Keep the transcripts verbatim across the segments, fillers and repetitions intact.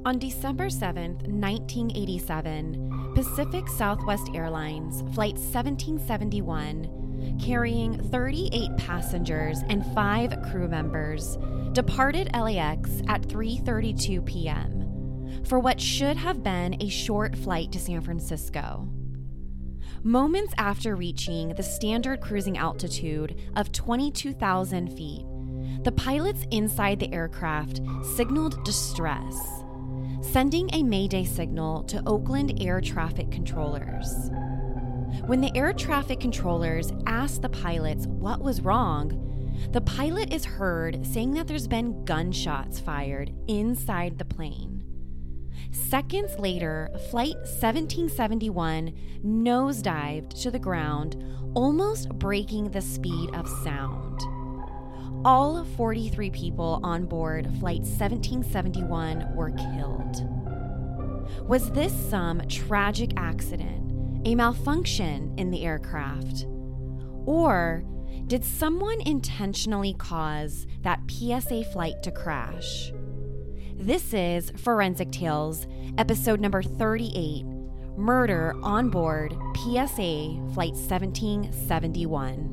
On December seventh, nineteen eighty-seven, Pacific Southwest Airlines Flight seventeen seventy-one, carrying thirty-eight passengers and five crew members, departed L A X at three thirty-two p.m. for what should have been a short flight to San Francisco. Moments after reaching the standard cruising altitude of twenty-two thousand feet, the pilots inside the aircraft signaled distress, sending a mayday signal to Oakland air traffic controllers. When the air traffic controllers asked the pilots what was wrong, the pilot is heard saying that there's been gunshots fired inside the plane. Seconds later, Flight seventeen seventy-one nosedived to the ground, almost breaking the speed of sound. All forty-three people on board Flight seventeen seventy-one were killed. Was this some tragic accident, a malfunction in the aircraft? Or did someone intentionally cause that P S A flight to crash? This is Forensic Tales, episode number thirty-eight, Murder on Board P S A Flight seventeen seventy-one.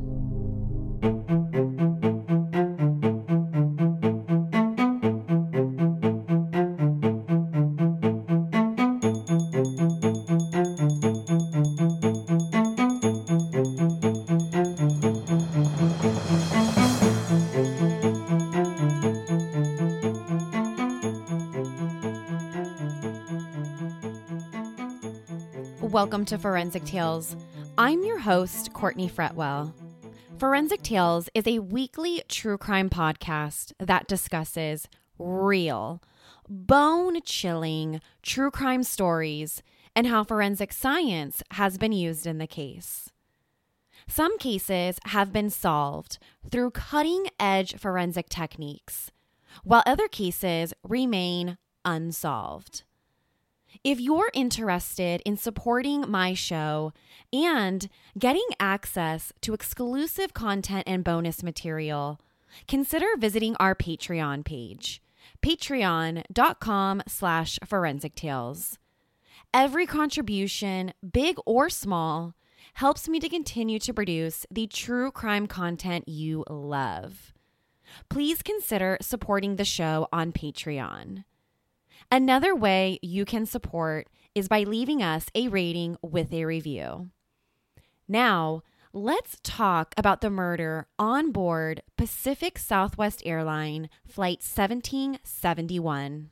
Welcome to Forensic Tales. I'm your host, Courtney Fretwell. Forensic Tales is a weekly true crime podcast that discusses real, bone-chilling true crime stories and how forensic science has been used in the case. Some cases have been solved through cutting-edge forensic techniques, while other cases remain unsolved. If you're interested in supporting my show and getting access to exclusive content and bonus material, consider visiting our Patreon page, patreon.com slash forensic tales. Every contribution, big or small, helps me to continue to produce the true crime content you love. Please consider supporting the show on Patreon. Another way you can support is by leaving us a rating with a review. Now, let's talk about the murder on board Pacific Southwest Airlines Flight seventeen seventy-one.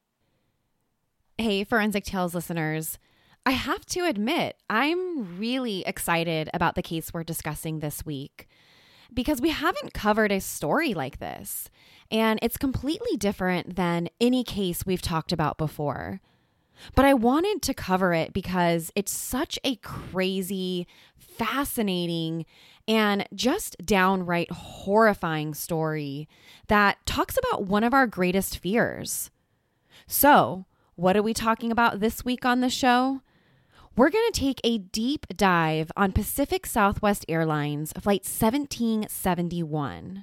Hey, Forensic Tales listeners. I have to admit, I'm really excited about the case we're discussing this week because we haven't covered a story like this. And it's completely different than any case we've talked about before. But I wanted to cover it because it's such a crazy, fascinating, and just downright horrifying story that talks about one of our greatest fears. So, what are we talking about this week on the show? We're going to take a deep dive on Pacific Southwest Airlines Flight seventeen seventy-one.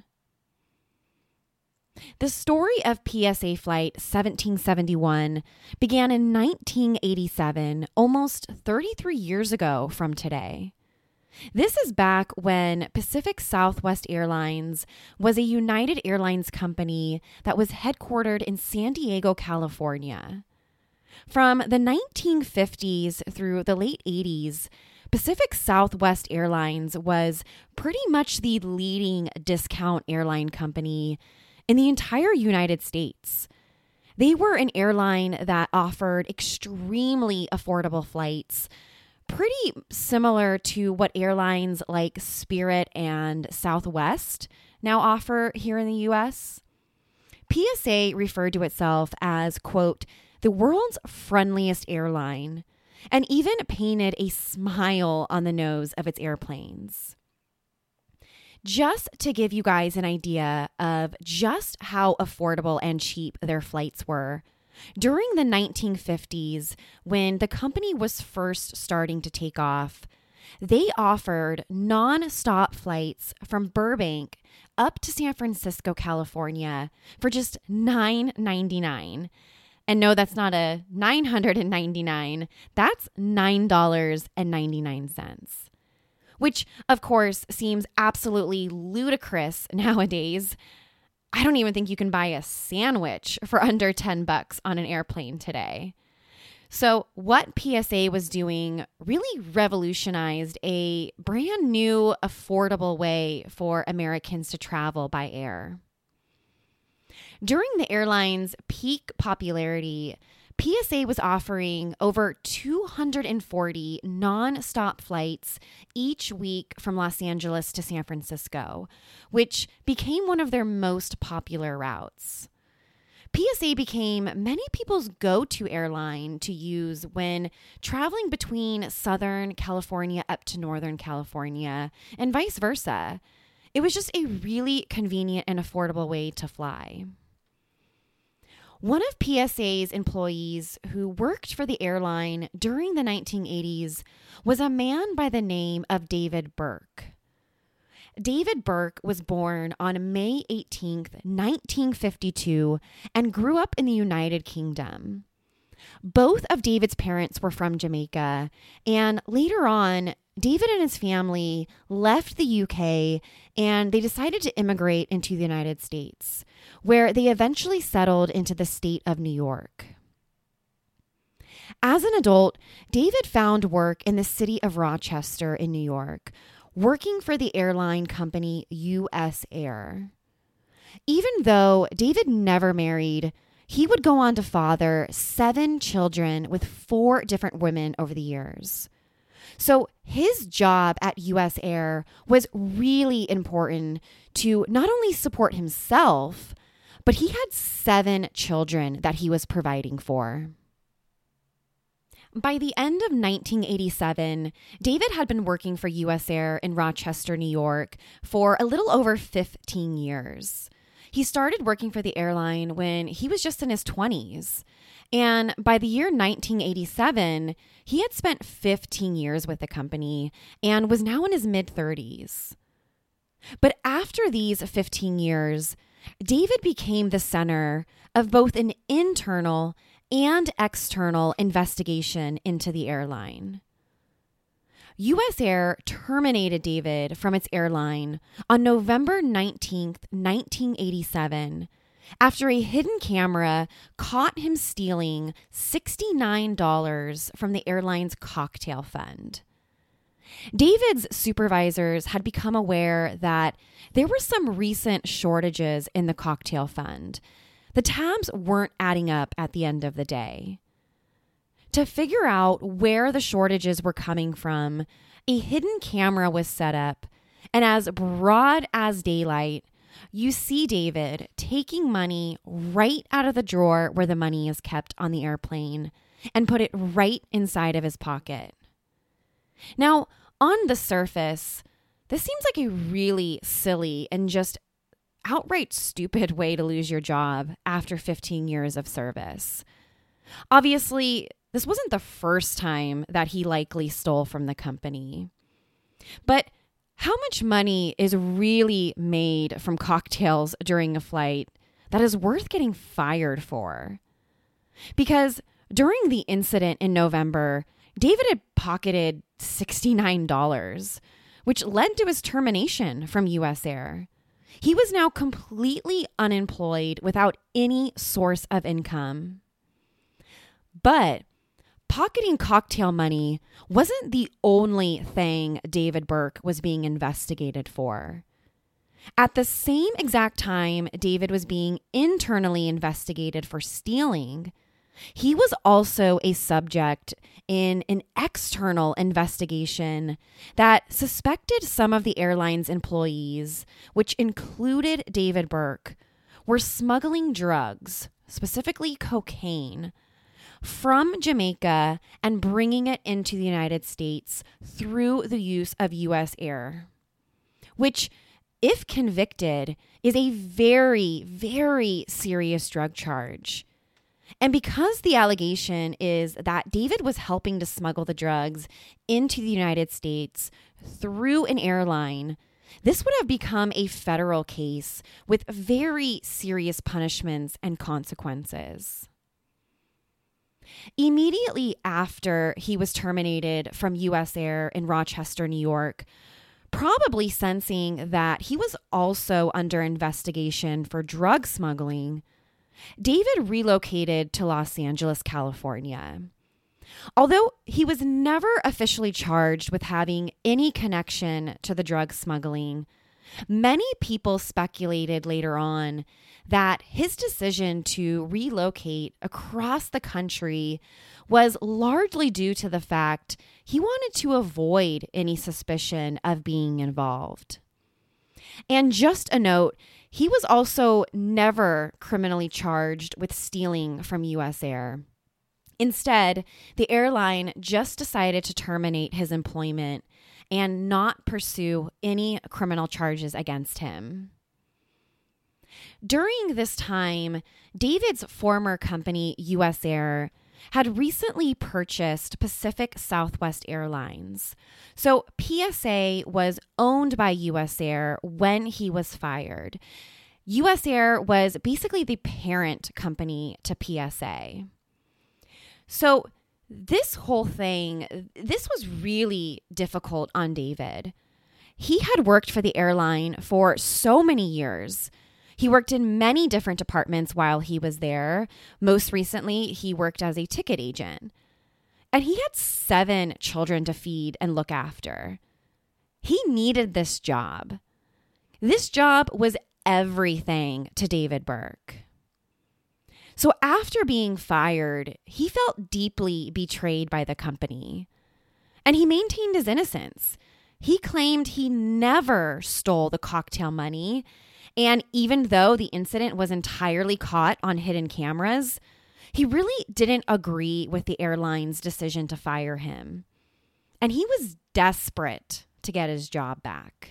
The story of P S A Flight seventeen seventy-one began in nineteen eighty-seven, almost thirty-three years ago from today. This is back when Pacific Southwest Airlines was a United Airlines company that was headquartered in San Diego, California. From the nineteen fifties through the late eighties, Pacific Southwest Airlines was pretty much the leading discount airline company in the entire United States. They were an airline that offered extremely affordable flights, pretty similar to what airlines like Spirit and Southwest now offer here in the U S. P S A referred to itself as, quote, the world's friendliest airline, and even painted a smile on the nose of its airplanes. Just to give you guys an idea of just how affordable and cheap their flights were, during the nineteen fifties, when the company was first starting to take off, they offered non-stop flights from Burbank up to San Francisco, California for just nine ninety-nine. And no, that's not a nine hundred ninety-nine dollars. That's nine dollars and ninety-nine cents, which of course seems absolutely ludicrous nowadays. I don't even think you can buy a sandwich for under ten bucks on an airplane today. So what P S A was doing really revolutionized a brand new, affordable way for Americans to travel by air. During the airline's peak popularity, P S A was offering over two hundred forty nonstop flights each week from Los Angeles to San Francisco, which became one of their most popular routes. P S A became many people's go-to airline to use when traveling between Southern California up to Northern California and vice versa. It was just a really convenient and affordable way to fly. One of P S A's employees who worked for the airline during the nineteen eighties was a man by the name of David Burke. David Burke was born on May eighteenth, nineteen fifty-two, and grew up in the United Kingdom. Both of David's parents were from Jamaica, and later on, David and his family left the U K and they decided to immigrate into the United States, where they eventually settled into the state of New York. As an adult, David found work in the city of Rochester in New York, working for the airline company U S Air. Even though David never married, he would go on to father seven children with four different women over the years. So his job at U S Air was really important to not only support himself, but he had seven children that he was providing for. By the end of nineteen eighty-seven, David had been working for U S Air in Rochester, New York for a little over fifteen years. He started working for the airline when he was just in his twenties. And by the year nineteen eighty-seven, he had spent fifteen years with the company and was now in his mid-thirties. But after these fifteen years, David became the center of both an internal and external investigation into the airline. U S Air terminated David from its airline on November nineteenth, nineteen eighty-seven, after a hidden camera caught him stealing sixty-nine dollars from the airline's cocktail fund. David's supervisors had become aware that there were some recent shortages in the cocktail fund. The tabs weren't adding up at the end of the day. To figure out where the shortages were coming from, a hidden camera was set up, and as broad as daylight, you see David taking money right out of the drawer where the money is kept on the airplane and put it right inside of his pocket. Now, on the surface, this seems like a really silly and just outright stupid way to lose your job after fifteen years of service. Obviously, this wasn't the first time that he likely stole from the company. But how much money is really made from cocktails during a flight that is worth getting fired for? Because during the incident in November, David had pocketed sixty-nine dollars, which led to his termination from U S Air. He was now completely unemployed without any source of income. But pocketing cocktail money wasn't the only thing David Burke was being investigated for. At the same exact time David was being internally investigated for stealing, he was also a subject in an external investigation that suspected some of the airline's employees, which included David Burke, were smuggling drugs, specifically cocaine, from Jamaica and bringing it into the United States through the use of U S Air, which, if convicted, is a very, very serious drug charge. And because the allegation is that David was helping to smuggle the drugs into the United States through an airline, this would have become a federal case with very serious punishments and consequences. Immediately after he was terminated from U S Air in Rochester, New York, probably sensing that he was also under investigation for drug smuggling, David relocated to Los Angeles, California. Although he was never officially charged with having any connection to the drug smuggling, many people speculated later on that his decision to relocate across the country was largely due to the fact he wanted to avoid any suspicion of being involved. And just a note, he was also never criminally charged with stealing from U S Air. Instead, the airline just decided to terminate his employment and not pursue any criminal charges against him. During this time, David's former company, U S Air, had recently purchased Pacific Southwest Airlines. So P S A was owned by U S Air when he was fired. U S Air was basically the parent company to P S A. So this whole thing, this was really difficult on David. He had worked for the airline for so many years. He worked in many different departments while he was there. Most recently, he worked as a ticket agent. And he had seven children to feed and look after. He needed this job. This job was everything to David Burke. So after being fired, he felt deeply betrayed by the company. And he maintained his innocence. He claimed he never stole the cocktail money. And even though the incident was entirely caught on hidden cameras, he really didn't agree with the airline's decision to fire him. And he was desperate to get his job back.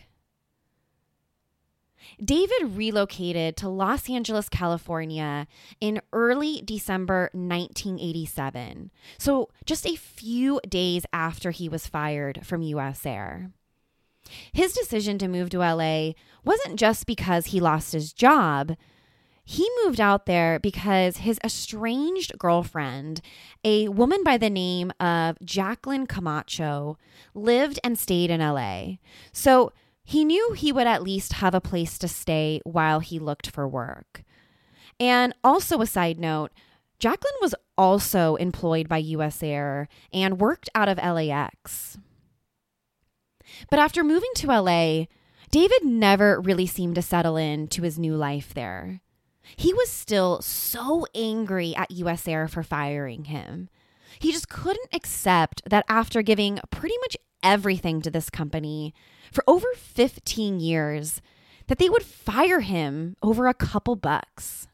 David relocated to Los Angeles, California in early December nineteen eighty-seven, so just a few days after he was fired from U S Air. His decision to move to L A wasn't just because he lost his job. He moved out there because his estranged girlfriend, a woman by the name of Jacqueline Camacho, lived and stayed in L A. So he knew he would at least have a place to stay while he looked for work. And also a side note, Jacqueline was also employed by U S Air and worked out of L A X. But after moving to L A, David never really seemed to settle in to his new life there. He was still so angry at U S Air for firing him. He just couldn't accept that after giving pretty much everything to this company for over fifteen years, that they would fire him over a couple bucks.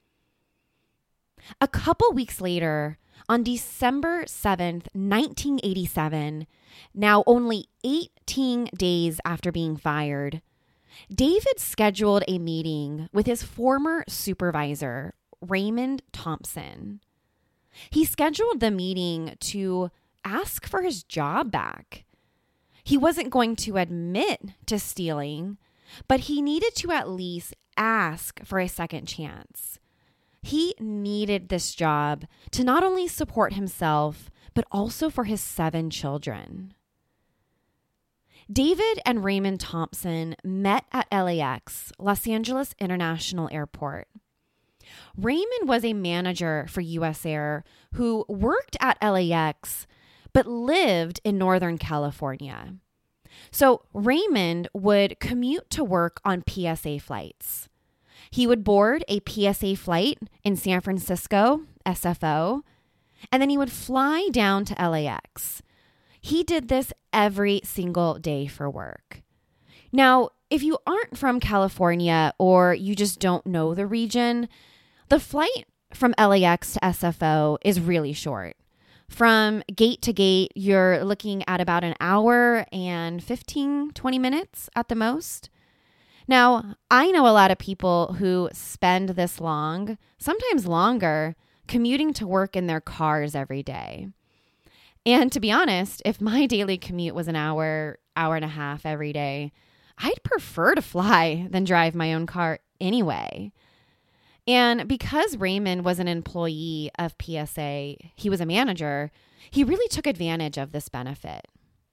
A couple weeks later, on December seventh, nineteen eighty-seven, now only eighteen days after being fired, David scheduled a meeting with his former supervisor, Raymond Thompson. He scheduled the meeting to ask for his job back. He wasn't going to admit to stealing, but he needed to at least ask for a second chance. He needed this job to not only support himself, but also for his seven children. David and Raymond Thompson met at L A X, Los Angeles International Airport. Raymond was a manager for U S Air who worked at L A X, but lived in Northern California. So Raymond would commute to work on P S A flights. He would board a P S A flight in San Francisco, S F O, and then he would fly down to L A X. He did this every single day for work. Now, if you aren't from California or you just don't know the region, the flight from L A X to S F O is really short. From gate to gate, you're looking at about an hour and fifteen, twenty minutes at the most. Now, I know a lot of people who spend this long, sometimes longer, commuting to work in their cars every day. And to be honest, if my daily commute was an hour, hour and a half every day, I'd prefer to fly than drive my own car anyway. And because Raymond was an employee of P S A, he was a manager, he really took advantage of this benefit.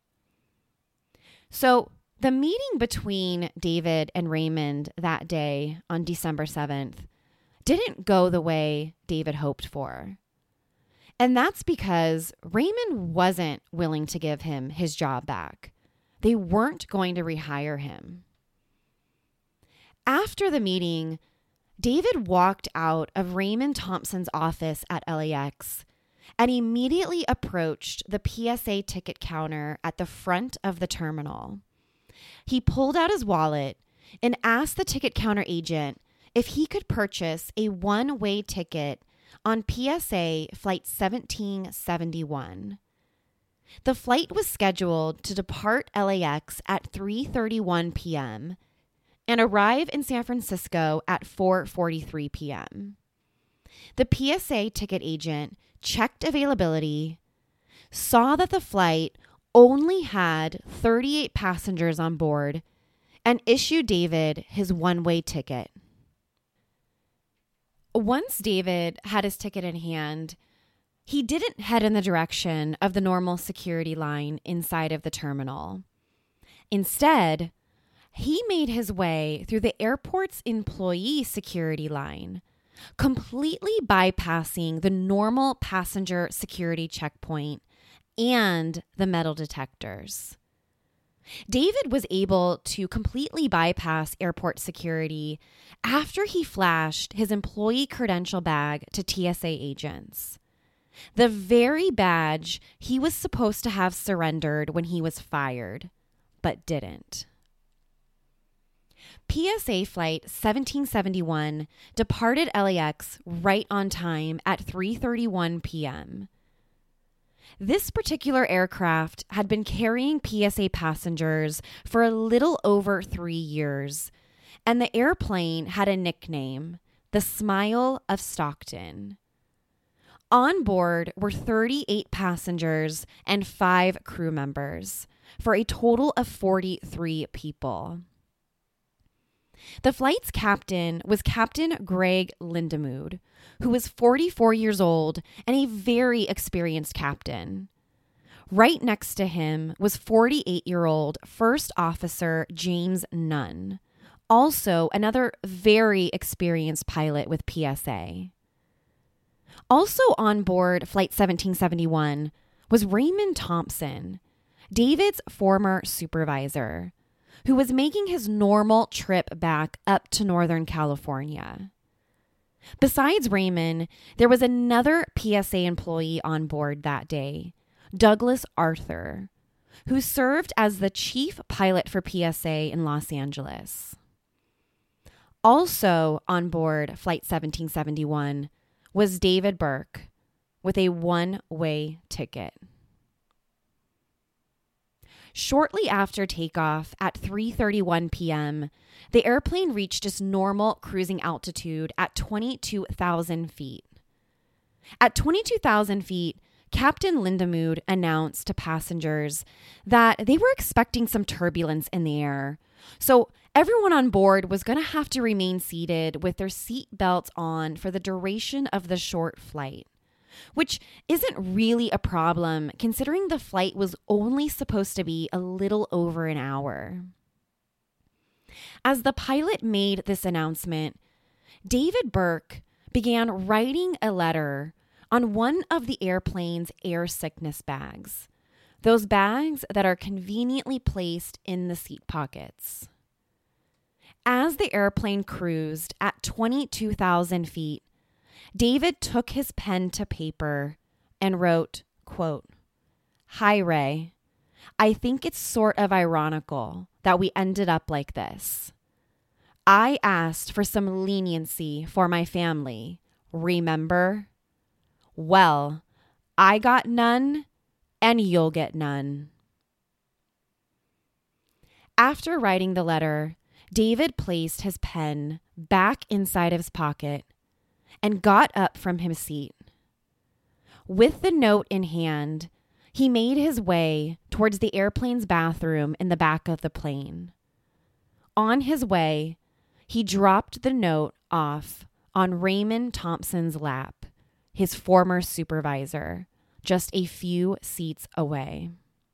So the meeting between David and Raymond that day on December seventh didn't go the way David hoped for. And that's because Raymond wasn't willing to give him his job back. They weren't going to rehire him. After the meeting, David walked out of Raymond Thompson's office at L A X and immediately approached the P S A ticket counter at the front of the terminal. He pulled out his wallet and asked the ticket counter agent if he could purchase a one-way ticket on P S A flight seventeen seventy-one. The flight was scheduled to depart L A X at three thirty-one p.m. and arrive in San Francisco at four forty-three p.m. The P S A ticket agent checked availability, saw that the flight only had thirty-eight passengers on board, and issued David his one-way ticket. Once David had his ticket in hand, he didn't head in the direction of the normal security line inside of the terminal. Instead, he made his way through the airport's employee security line, completely bypassing the normal passenger security checkpoint and the metal detectors. David was able to completely bypass airport security after he flashed his employee credential bag to T S A agents, the very badge he was supposed to have surrendered when he was fired, but didn't. P S A flight seventeen seventy-one departed L A X right on time at three thirty-one p.m. This particular aircraft had been carrying P S A passengers for a little over three years, and the airplane had a nickname, the Smile of Stockton. On board were thirty-eight passengers and five crew members, for a total of forty-three people. The flight's captain was Captain Greg Lindemood, who was forty-four years old and a very experienced captain. Right next to him was forty-eight-year-old First Officer James Nunn, also another very experienced pilot with P S A. Also on board Flight seventeen seventy-one was Raymond Thompson, David's former supervisor, who was making his normal trip back up to Northern California. Besides Raymond, there was another P S A employee on board that day, Douglas Arthur, who served as the chief pilot for P S A in Los Angeles. Also on board Flight seventeen seventy-one was David Burke with a one-way ticket. Shortly after takeoff at three thirty-one p.m., the airplane reached its normal cruising altitude at twenty-two thousand feet. At twenty-two thousand feet, Captain Lindemood announced to passengers that they were expecting some turbulence in the air, so everyone on board was going to have to remain seated with their seat belts on for the duration of the short flight, which isn't really a problem considering the flight was only supposed to be a little over an hour. As the pilot made this announcement, David Burke began writing a letter on one of the airplane's air sickness bags, those bags that are conveniently placed in the seat pockets. As the airplane cruised at twenty-two thousand feet, David took his pen to paper and wrote, quote, "Hi, Ray. I think it's sort of ironical that we ended up like this. I asked for some leniency for my family, remember? Well, I got none, and you'll get none." After writing the letter, David placed his pen back inside of his pocket and got up from his seat. With the note in hand, he made his way towards the airplane's bathroom in the back of the plane. On his way, he dropped the note off on Raymond Thompson's lap, his former supervisor, just a few seats away.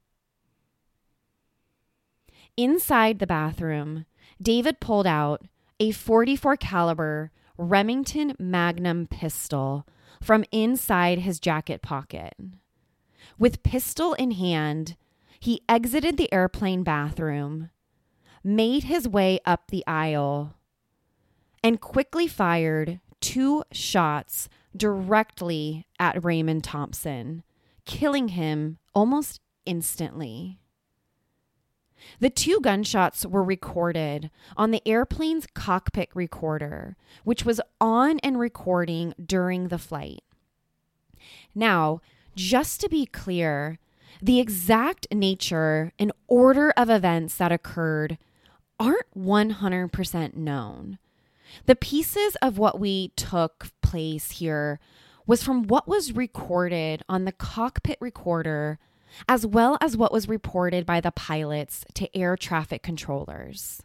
Inside the bathroom, David pulled out a forty-four caliber Remington Magnum pistol from inside his jacket pocket. With pistol in hand, he exited the airplane bathroom, made his way up the aisle, and quickly fired two shots directly at Raymond Thompson, killing him almost instantly. The two gunshots were recorded on the airplane's cockpit recorder, which was on and recording during the flight. Now, just to be clear, the exact nature and order of events that occurred aren't one hundred percent known. The pieces of what we took place here was from what was recorded on the cockpit recorder, as well as what was reported by the pilots to air traffic controllers.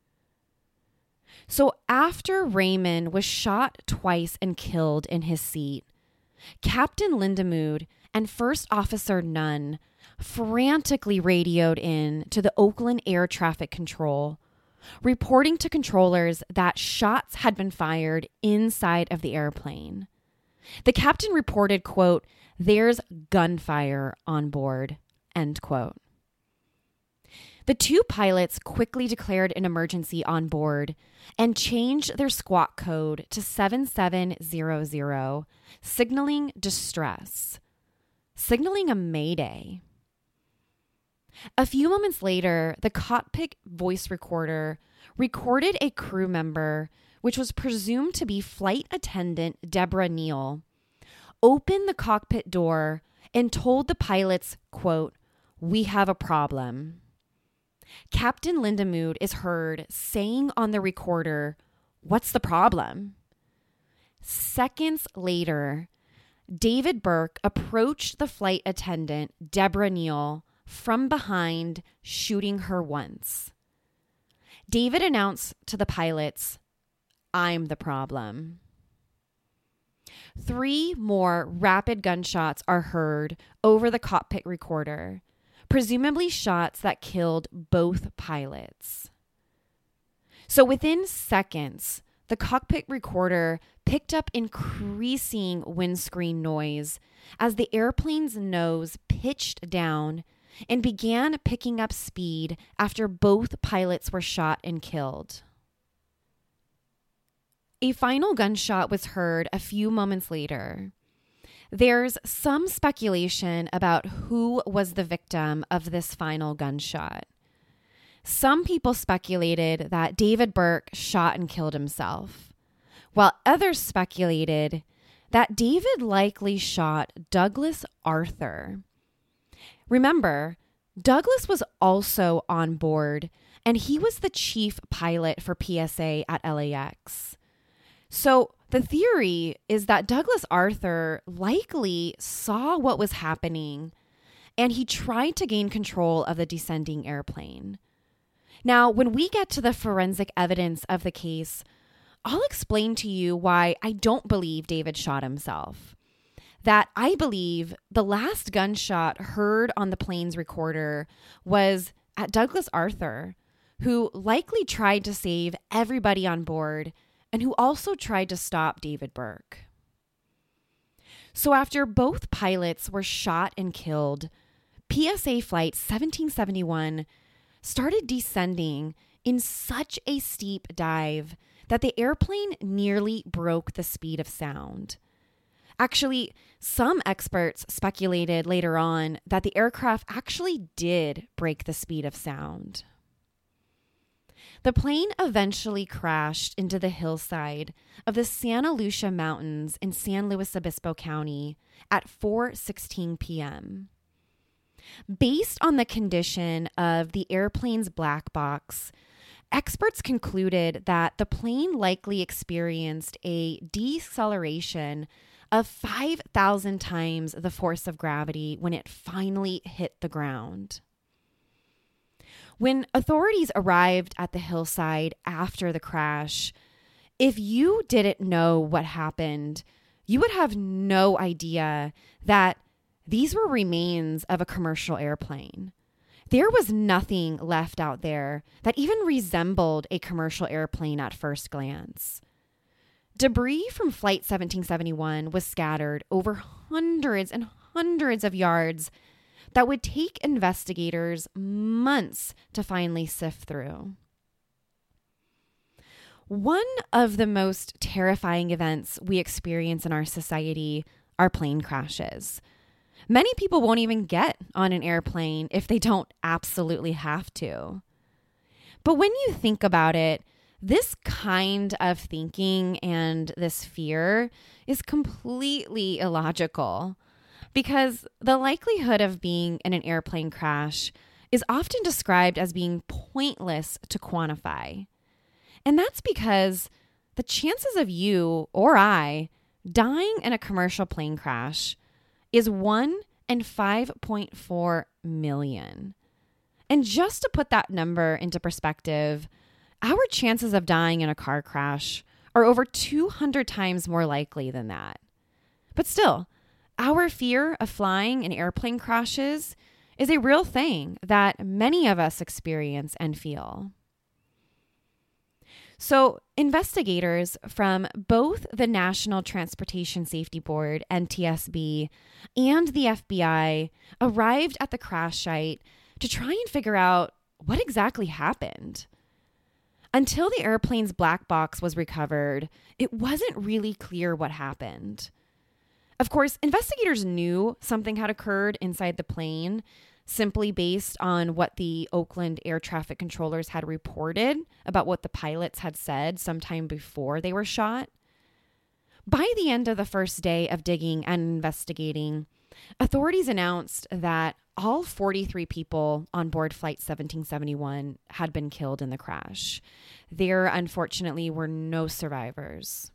So after Raymond was shot twice and killed in his seat, Captain Lindemood and First Officer Nunn frantically radioed in to the Oakland Air Traffic Control, reporting to controllers that shots had been fired inside of the airplane. The captain reported, quote, "There's gunfire on board," end quote. The two pilots quickly declared an emergency on board and changed their squawk code to seven seven zero zero, signaling distress, signaling a mayday. A few moments later, the cockpit voice recorder recorded a crew member, which was presumed to be flight attendant Deborah Neal, open the cockpit door and told the pilots, quote, "We have a problem." Captain Lindemood is heard saying on the recorder, "What's the problem?" Seconds later, David Burke approached the flight attendant, Deborah Neal, from behind, shooting her once. David announced to the pilots, "I'm the problem." Three more rapid gunshots are heard over the cockpit recorder, presumably shots that killed both pilots. So within seconds, the cockpit recorder picked up increasing windscreen noise as the airplane's nose pitched down and began picking up speed after both pilots were shot and killed. A final gunshot was heard a few moments later. There's some speculation about who was the victim of this final gunshot. Some people speculated that David Burke shot and killed himself, while others speculated that David likely shot Douglas Arthur. Remember, Douglas was also on board, and he was the chief pilot for P S A at L A X. So the theory is that Douglas Arthur likely saw what was happening, and he tried to gain control of the descending airplane. Now, when we get to the forensic evidence of the case, I'll explain to you why I don't believe David shot himself. That I believe the last gunshot heard on the plane's recorder was at Douglas Arthur, who likely tried to save everybody on board and who also tried to stop David Burke. So after both pilots were shot and killed, P S A Flight seventeen seventy-one started descending in such a steep dive that the airplane nearly broke the speed of sound. Actually, some experts speculated later on that the aircraft actually did break the speed of sound. The plane eventually crashed into the hillside of the Santa Lucia Mountains in San Luis Obispo County at four sixteen p.m. Based on the condition of the airplane's black box, experts concluded that the plane likely experienced a deceleration of five thousand times the force of gravity when it finally hit the ground. When authorities arrived at the hillside after the crash, If you didn't know what happened, you would have no idea that these were remains of a commercial airplane. There was nothing left out there that even resembled a commercial airplane at first glance. Debris from Flight seventeen seventy-one was scattered over hundreds and hundreds of yards that would take investigators months to finally sift through. One of the most terrifying events we experience in our society are plane crashes. Many people won't even get on an airplane if they don't absolutely have to. But when you think about it, this kind of thinking and this fear is completely illogical because the likelihood of being in an airplane crash is often described as being pointless to quantify. And that's because the chances of you or I dying in a commercial plane crash is one in five point four million. And just to put that number into perspective, our chances of dying in a car crash are over two hundred times more likely than that. But still, our fear of flying in airplane crashes is a real thing that many of us experience and feel. So investigators from both the National Transportation Safety Board, N T S B, and the F B I arrived at the crash site to try and figure out what exactly happened. Until the airplane's black box was recovered, it wasn't really clear what happened. Of course, investigators knew something had occurred inside the plane, simply based on what the Oakland air traffic controllers had reported about what the pilots had said sometime before they were shot. By the end of the first day of digging and investigating, authorities announced that all forty-three people on board Flight seventeen seventy-one had been killed in the crash. There, unfortunately, were no survivors.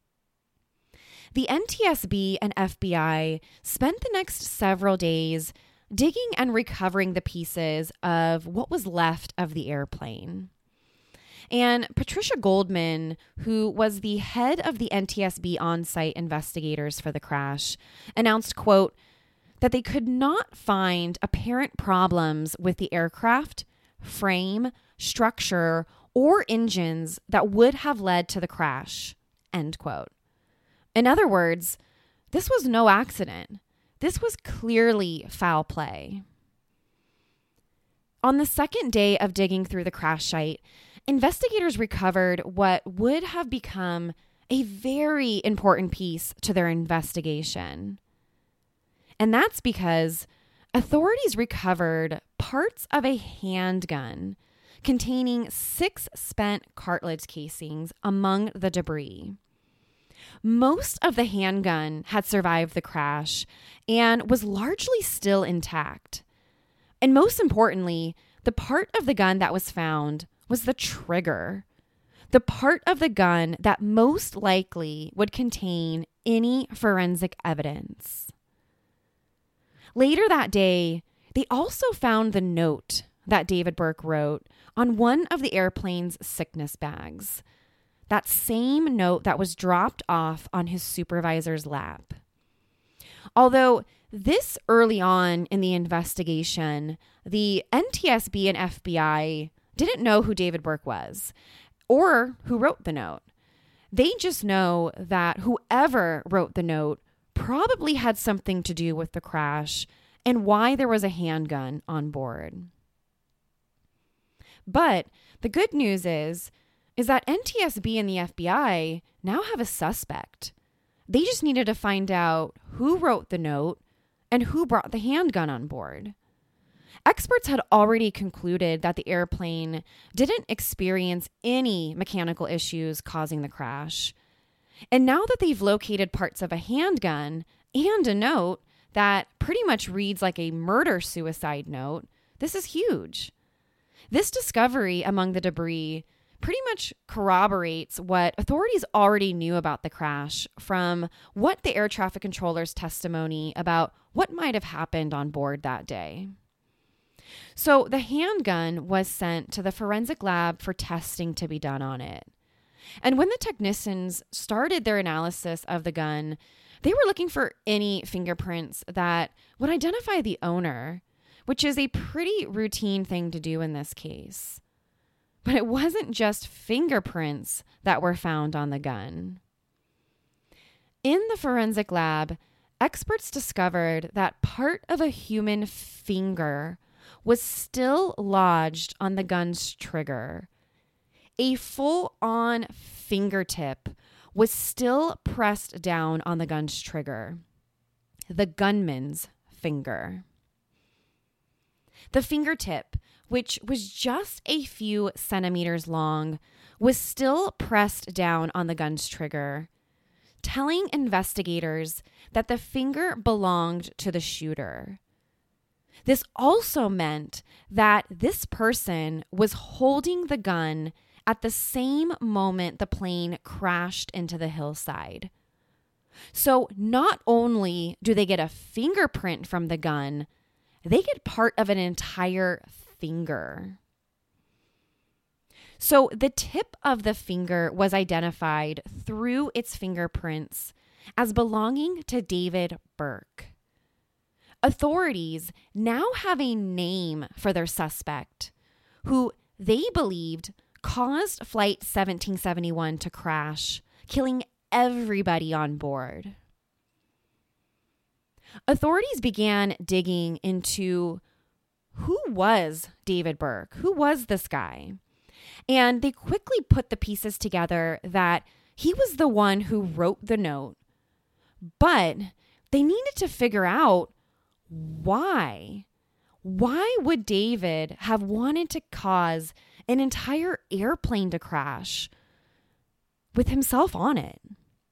The N T S B and F B I spent the next several days digging and recovering the pieces of what was left of the airplane. And Patricia Goldman, who was the head of the N T S B on-site investigators for the crash, announced, quote, that they could not find apparent problems with the aircraft, frame, structure, or engines that would have led to the crash, end quote. In other words, this was no accident. This was clearly foul play. On the second day of digging through the crash site, investigators recovered what would have become a very important piece to their investigation. And that's because authorities recovered parts of a handgun containing six spent cartridge casings among the debris. Most of the handgun had survived the crash and was largely still intact. And most importantly, the part of the gun that was found was the trigger, the part of the gun that most likely would contain any forensic evidence. Later that day, they also found the note that David Burke wrote on one of the airplane's sickness bags. That same note that was dropped off on his supervisor's lap. Although this early on in the investigation, the N T S B and F B I didn't know who David Burke was or who wrote the note. They just know that whoever wrote the note probably had something to do with the crash and why there was a handgun on board. But the good news is, is that N T S B and the F B I now have a suspect. They just needed to find out who wrote the note and who brought the handgun on board. Experts had already concluded that the airplane didn't experience any mechanical issues causing the crash. And now that they've located parts of a handgun and a note that pretty much reads like a murder-suicide note, this is huge. This discovery among the debris pretty much corroborates what authorities already knew about the crash from what the air traffic controller's testimony about what might have happened on board that day. So the handgun was sent to the forensic lab for testing to be done on it. And when the technicians started their analysis of the gun, they were looking for any fingerprints that would identify the owner, which is a pretty routine thing to do in this case. But it wasn't just fingerprints that were found on the gun. In the forensic lab, experts discovered that part of a human finger was still lodged on the gun's trigger. A full-on fingertip was still pressed down on the gun's trigger. The gunman's finger. The fingertip, which was just a few centimeters long, was still pressed down on the gun's trigger, telling investigators that the finger belonged to the shooter. This also meant that this person was holding the gun at the same moment the plane crashed into the hillside. So not only do they get a fingerprint from the gun, they get part of an entire finger. So the tip of the finger was identified through its fingerprints as belonging to David Burke. Authorities now have a name for their suspect, who they believed caused Flight seventeen seventy-one to crash, killing everybody on board. Authorities began digging into who was David Burke? Who was this guy? And they quickly put the pieces together that he was the one who wrote the note, but they needed to figure out why. Why would David have wanted to cause an entire airplane to crash with himself on it?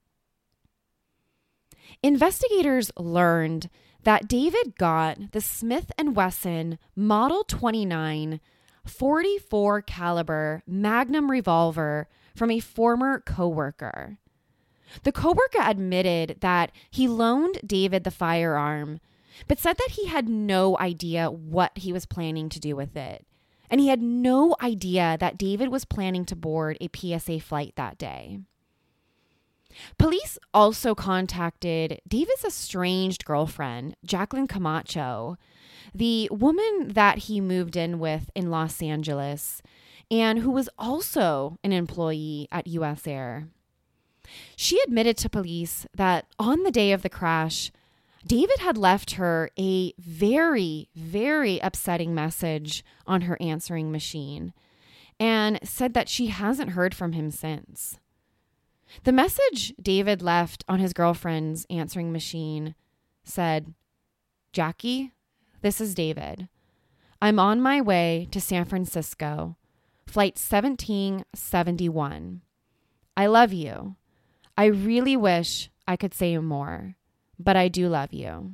Investigators learned that David got the Smith and Wesson Model twenty-nine forty-four caliber Magnum revolver from a former coworker. The coworker admitted that he loaned David the firearm, but said that he had no idea what he was planning to do with it. And he had no idea that David was planning to board a P S A flight that day. Police also contacted David's estranged girlfriend, Jacqueline Camacho, the woman that he moved in with in Los Angeles, and who was also an employee at U S Air. She admitted to police that on the day of the crash, David had left her a very, very upsetting message on her answering machine and said that she hasn't heard from him since. The message David left on his girlfriend's answering machine said, "Jackie, this is David. I'm on my way to San Francisco, flight seventeen seventy-one. I love you. I really wish I could say more, but I do love you."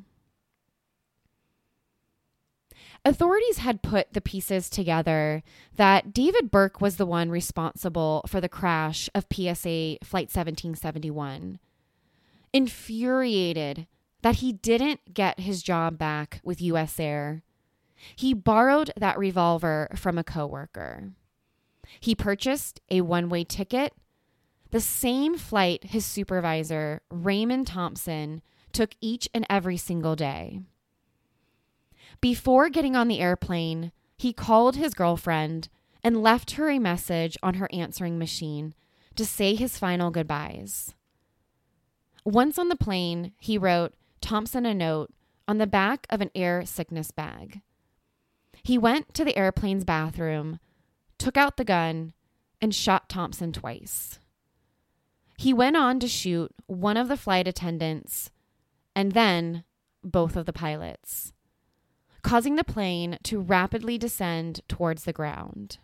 Authorities had put the pieces together that David Burke was the one responsible for the crash of P S A Flight seventeen seventy-one. Infuriated that he didn't get his job back with U S Air, he borrowed that revolver from a coworker. He purchased a one-way ticket, the same flight his supervisor, Raymond Thompson, took each and every single day. Before getting on the airplane, he called his girlfriend and left her a message on her answering machine to say his final goodbyes. Once on the plane, he wrote Thompson a note on the back of an air sickness bag. He went to the airplane's bathroom, took out the gun, and shot Thompson twice. He went on to shoot one of the flight attendants and then both of the pilots, causing the plane to rapidly descend towards the ground.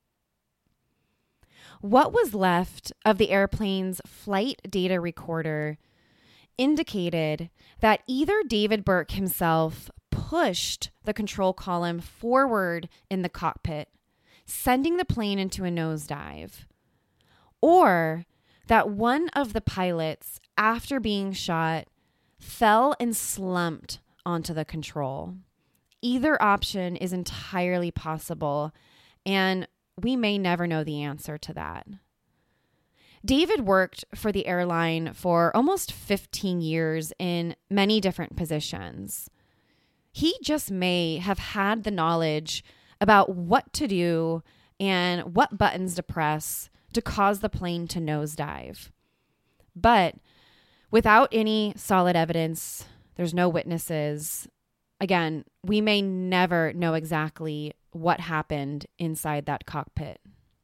What was left of the airplane's flight data recorder indicated that either David Burke himself pushed the control column forward in the cockpit, sending the plane into a nosedive, or that one of the pilots, after being shot, fell and slumped onto the control. Either option is entirely possible, and we may never know the answer to that. David worked for the airline for almost fifteen years in many different positions. He just may have had the knowledge about what to do and what buttons to press to cause the plane to nosedive. But without any solid evidence, there's no witnesses. Again, we may never know exactly what happened inside that cockpit.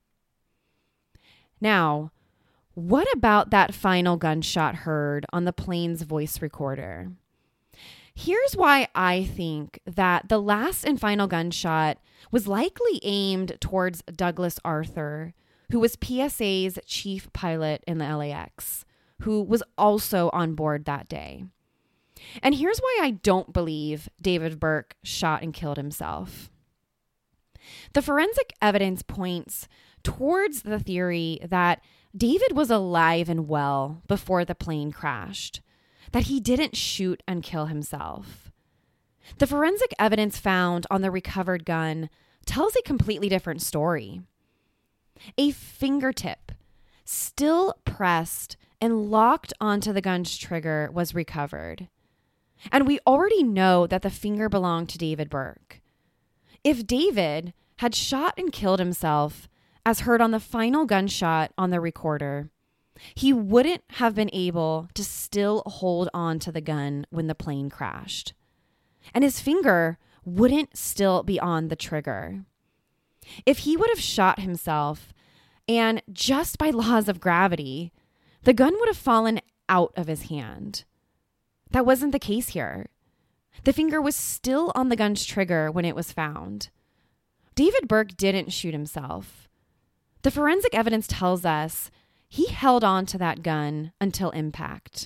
Now, what about that final gunshot heard on the plane's voice recorder? Here's why I think that the last and final gunshot was likely aimed towards Douglas Arthur, who was P S A's chief pilot in the L A X, who was also on board that day. And here's why I don't believe David Burke shot and killed himself. The forensic evidence points towards the theory that David was alive and well before the plane crashed, that he didn't shoot and kill himself. The forensic evidence found on the recovered gun tells a completely different story. A fingertip, still pressed and locked onto the gun's trigger, was recovered. And we already know that the finger belonged to David Burke. If David had shot and killed himself, as heard on the final gunshot on the recorder, he wouldn't have been able to still hold on to the gun when the plane crashed. And his finger wouldn't still be on the trigger. If he would have shot himself, and just by laws of gravity, the gun would have fallen out of his hand. That wasn't the case here. The finger was still on the gun's trigger when it was found. David Burke didn't shoot himself. The forensic evidence tells us he held on to that gun until impact.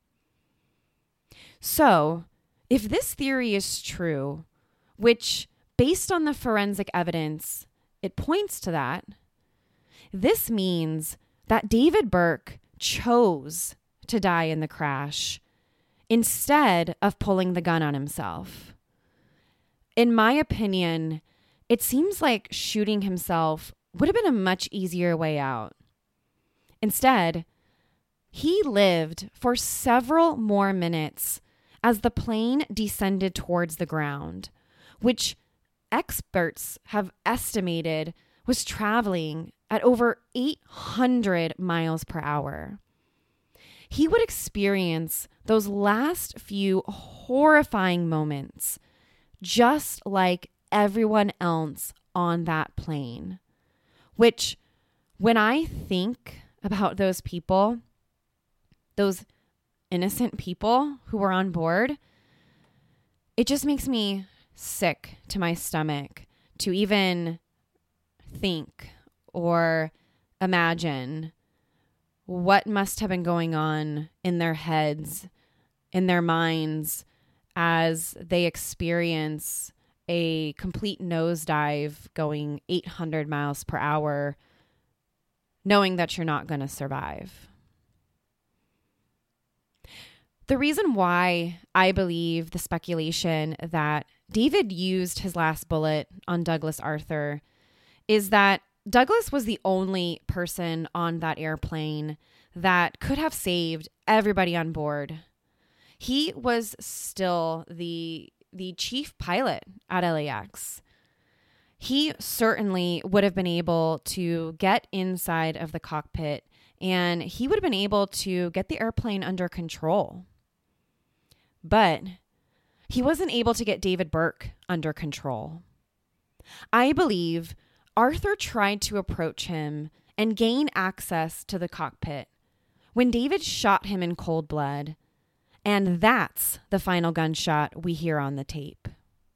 So, if this theory is true, which based on the forensic evidence, it points to that, this means that David Burke chose to die in the crash instead of pulling the gun on himself. In my opinion, it seems like shooting himself would have been a much easier way out. Instead, he lived for several more minutes as the plane descended towards the ground, which experts have estimated was traveling at over eight hundred miles per hour. He would experience those last few horrifying moments, just like everyone else on that plane. Which, when I think about those people, those innocent people who were on board, it just makes me sick to my stomach to even think or imagine what must have been going on in their heads, in their minds, as they experience a complete nosedive going eight hundred miles per hour, knowing that you're not going to survive. The reason why I believe the speculation that David used his last bullet on Douglas Arthur is that Douglas was the only person on that airplane that could have saved everybody on board. He was still the the chief pilot at L A X. He certainly would have been able to get inside of the cockpit, and he would have been able to get the airplane under control. But he wasn't able to get David Burke under control. I believe Arthur tried to approach him and gain access to the cockpit when David shot him in cold blood. And that's the final gunshot we hear on the tape.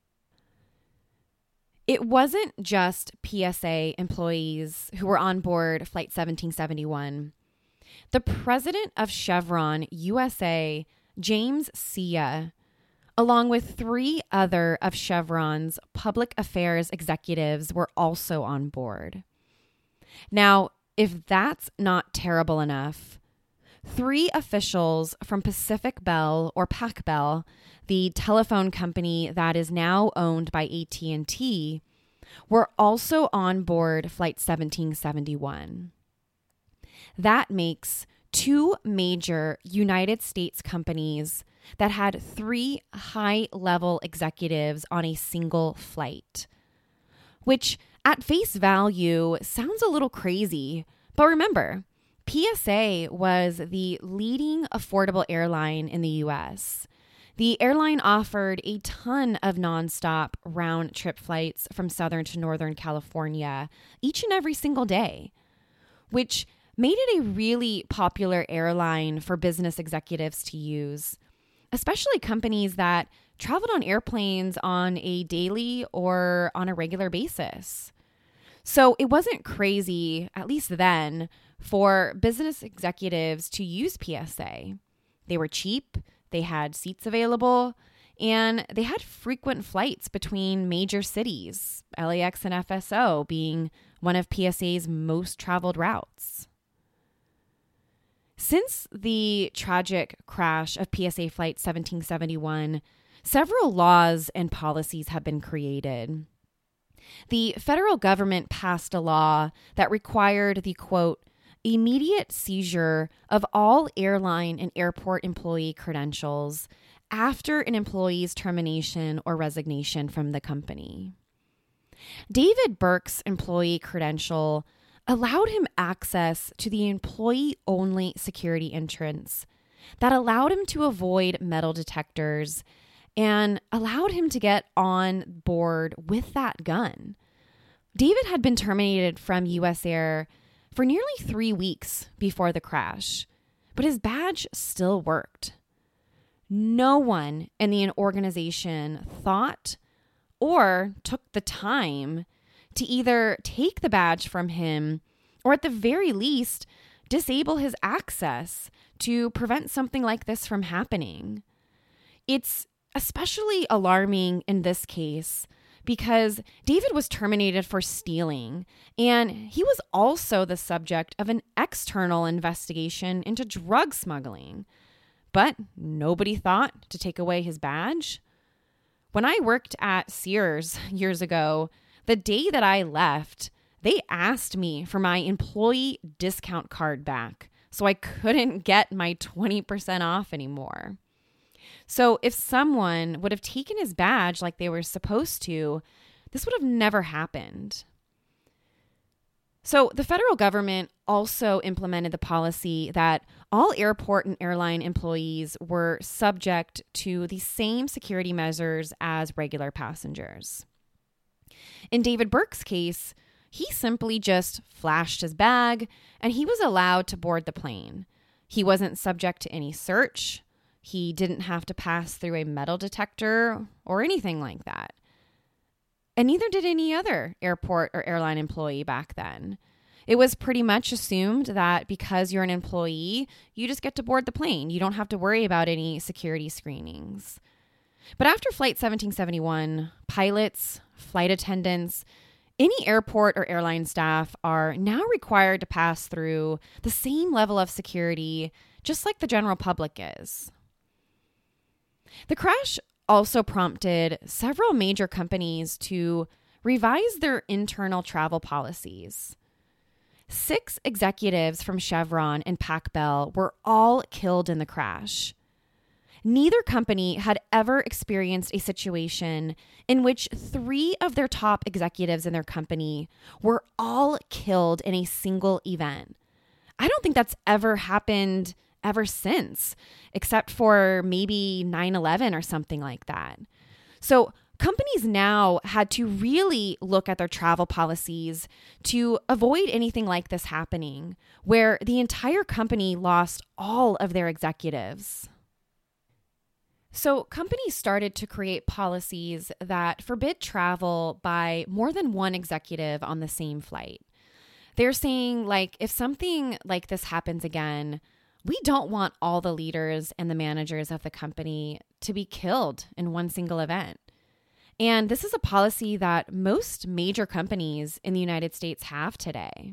It wasn't just P S A employees who were on board Flight seventeen seventy-one. The president of Chevron U S A, James Sia, along with three other of Chevron's public affairs executives, were also on board. Now, if that's not terrible enough, three officials from Pacific Bell, or Pac Bell, the telephone company that is now owned by A T and T, were also on board Flight seventeen seventy-one. That makes two major United States companies that had three high-level executives on a single flight, which at face value sounds a little crazy. But remember, P S A was the leading affordable airline in the U S. The airline offered a ton of nonstop round-trip flights from Southern to Northern California each and every single day, which made it a really popular airline for business executives to use, especially companies that traveled on airplanes on a daily or on a regular basis. So it wasn't crazy, at least then, for business executives to use P S A. They were cheap, they had seats available, and they had frequent flights between major cities, L A X and F S O being one of P S A's most traveled routes. Since the tragic crash of P S A Flight seventeen seventy-one, several laws and policies have been created. The federal government passed a law that required the, quote, immediate seizure of all airline and airport employee credentials after an employee's termination or resignation from the company. David Burke's employee credential allowed him access to the employee-only security entrance that allowed him to avoid metal detectors and allowed him to get on board with that gun. David had been terminated from U S Air for nearly three weeks before the crash, but his badge still worked. No one in the organization thought or took the time to either take the badge from him or at the very least disable his access to prevent something like this from happening. It's especially alarming in this case because David was terminated for stealing, and he was also the subject of an external investigation into drug smuggling. But nobody thought to take away his badge. When I worked at Sears years ago, the day that I left, they asked me for my employee discount card back, so I couldn't get my twenty percent off anymore. So if someone would have taken his badge like they were supposed to, this would have never happened. So the federal government also implemented the policy that all airport and airline employees were subject to the same security measures as regular passengers. In David Burke's case, he simply just flashed his bag and he was allowed to board the plane. He wasn't subject to any search. He didn't have to pass through a metal detector or anything like that. And neither did any other airport or airline employee back then. It was pretty much assumed that because you're an employee, you just get to board the plane. You don't have to worry about any security screenings. But after Flight seventeen seventy-one, pilots, flight attendants, any airport or airline staff are now required to pass through the same level of security, just like the general public is. The crash also prompted several major companies to revise their internal travel policies. Six executives from Chevron and Pac Bell were all killed in the crash. Neither company had ever experienced a situation in which three of their top executives in their company were all killed in a single event. I don't think that's ever happened ever since, except for maybe nine eleven or something like that. So companies now had to really look at their travel policies to avoid anything like this happening, where the entire company lost all of their executives. So companies started to create policies that forbid travel by more than one executive on the same flight. They're saying, like, if something like this happens again, we don't want all the leaders and the managers of the company to be killed in one single event. And this is a policy that most major companies in the United States have today.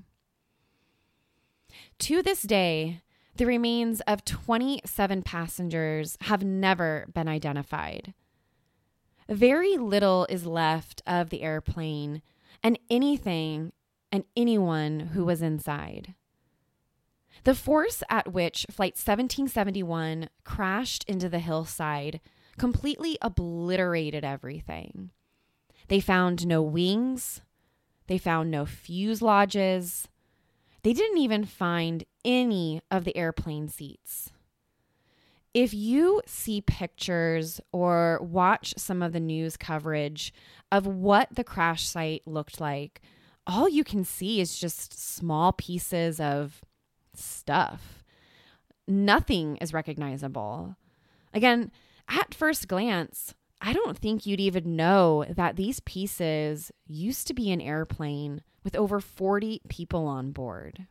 To this day, the remains of twenty-seven passengers have never been identified. Very little is left of the airplane and anything and anyone who was inside. The force at which Flight seventeen seventy-one crashed into the hillside completely obliterated everything. They found no wings. They found no fuselages. They didn't even find any of the airplane seats. If you see pictures or watch some of the news coverage of what the crash site looked like, all you can see is just small pieces of stuff. Nothing is recognizable. Again, at first glance, I don't think you'd even know that these pieces used to be an airplane with over forty people on board.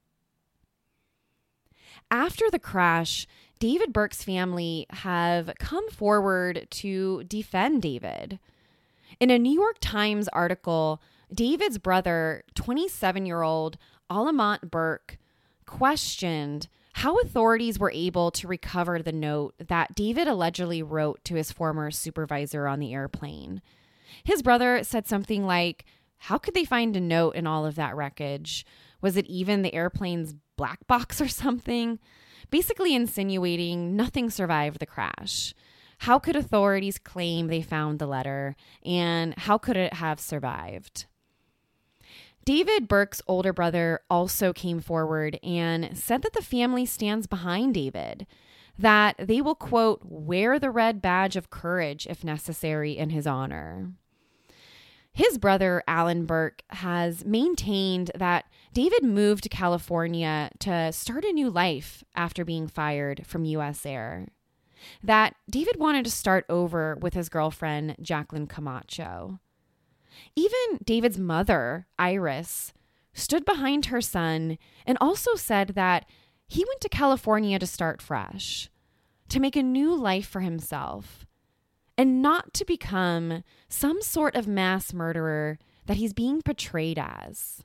After the crash, David Burke's family have come forward to defend David. In a New York Times article, David's brother, twenty-seven-year-old Alamont Burke, questioned how authorities were able to recover the note that David allegedly wrote to his former supervisor on the airplane. His brother said something like, how could they find a note in all of that wreckage? Was it even the airplane's black box or something? Basically insinuating nothing survived the crash. How could authorities claim they found the letter, and how could it have survived? David Burke's older brother also came forward and said that the family stands behind David, that they will, quote, wear the red badge of courage if necessary in his honor. His brother, Alan Burke, has maintained that David moved to California to start a new life after being fired from U S Air. That David wanted to start over with his girlfriend, Jacqueline Camacho. Even David's mother, Iris, stood behind her son and also said that he went to California to start fresh, to make a new life for himself, and not to become some sort of mass murderer that he's being portrayed as.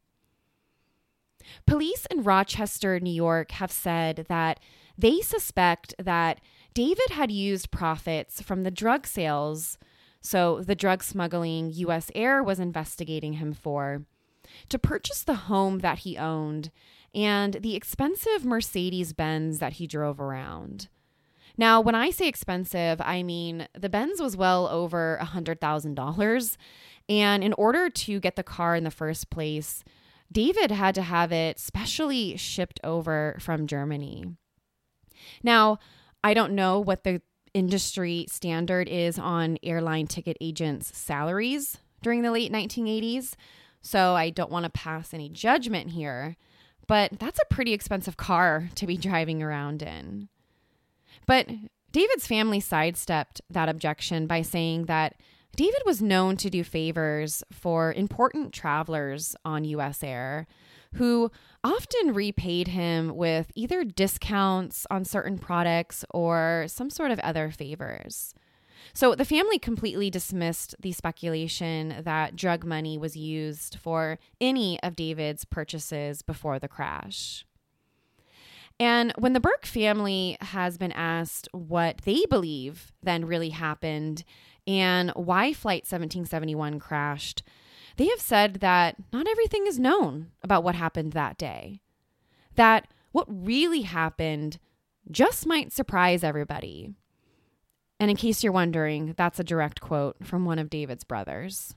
Police in Rochester, New York, have said that they suspect that David had used profits from the drug sales, so the drug smuggling U S Air was investigating him for, to purchase the home that he owned and the expensive Mercedes-Benz that he drove around. Now, when I say expensive, I mean the Benz was well over one hundred thousand dollars, and in order to get the car in the first place, David had to have it specially shipped over from Germany. Now, I don't know what the industry standard is on airline ticket agents' salaries during the late nineteen eighties, so I don't want to pass any judgment here, but that's a pretty expensive car to be driving around in. But David's family sidestepped that objection by saying that David was known to do favors for important travelers on U S Air who often repaid him with either discounts on certain products or some sort of other favors. So the family completely dismissed the speculation that drug money was used for any of David's purchases before the crash. And when the Burke family has been asked what they believe then really happened and why Flight seventeen seventy-one crashed, they have said that not everything is known about what happened that day. That what really happened just might surprise everybody. And in case you're wondering, that's a direct quote from one of David's brothers.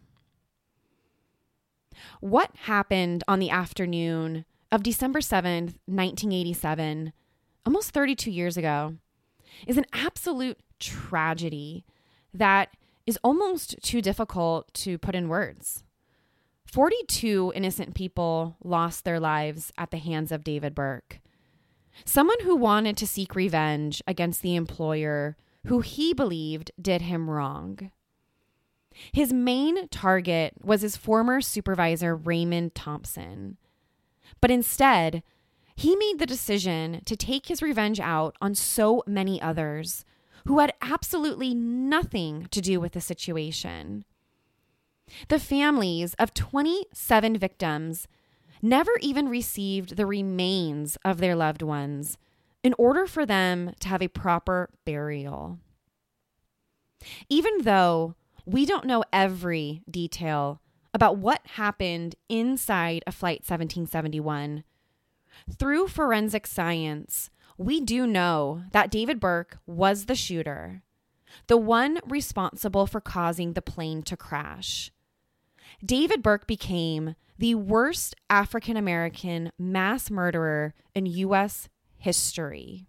What happened on the afternoon of December seventh, nineteen eighty-seven, almost thirty-two years ago, is an absolute tragedy that is almost too difficult to put in words. forty-two innocent people lost their lives at the hands of David Burke, someone who wanted to seek revenge against the employer who he believed did him wrong. His main target was his former supervisor, Raymond Thompson. But instead, he made the decision to take his revenge out on so many others who had absolutely nothing to do with the situation. The families of twenty-seven victims never even received the remains of their loved ones in order for them to have a proper burial. Even though we don't know every detail about what happened inside of Flight seventeen seventy-one, Through forensic science, we do know that David Burke was the shooter, the one responsible for causing the plane to crash. David Burke became the worst African American mass murderer in U S history.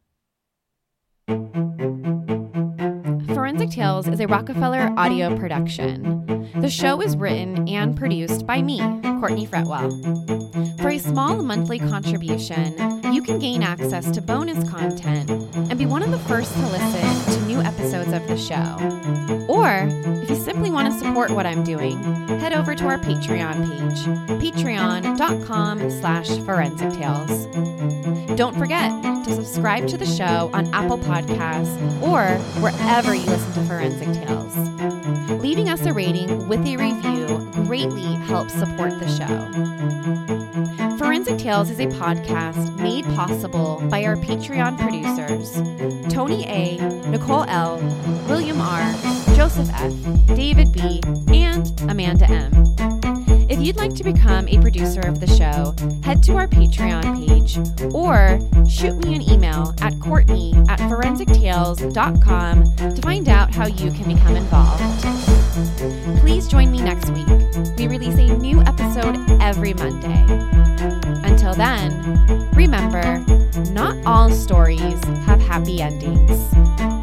Forensic Tales is a Rockefeller audio production. The show is written and produced by me, Courtney Fretwell. For a small monthly contribution, you can gain access to bonus content and be one of the first to listen to new episodes of the show. Or, if you simply want to support what I'm doing, head over to our Patreon page, patreon.com slash forensic tales. Don't forget to subscribe to the show on Apple Podcasts or wherever you listen to Forensic Tales. Leaving us a rating with a review greatly helps support the show. Forensic Tales is a podcast made possible by our Patreon producers, Tony A., Nicole L., William R., Joseph F., David B., and Amanda M. If you'd like to become a producer of the show, head to our Patreon page or shoot me an email at courtney at forensic tales dot com to find out how you can become involved. Please join me next week. We release a new episode every Monday. Until then, remember, not all stories have happy endings.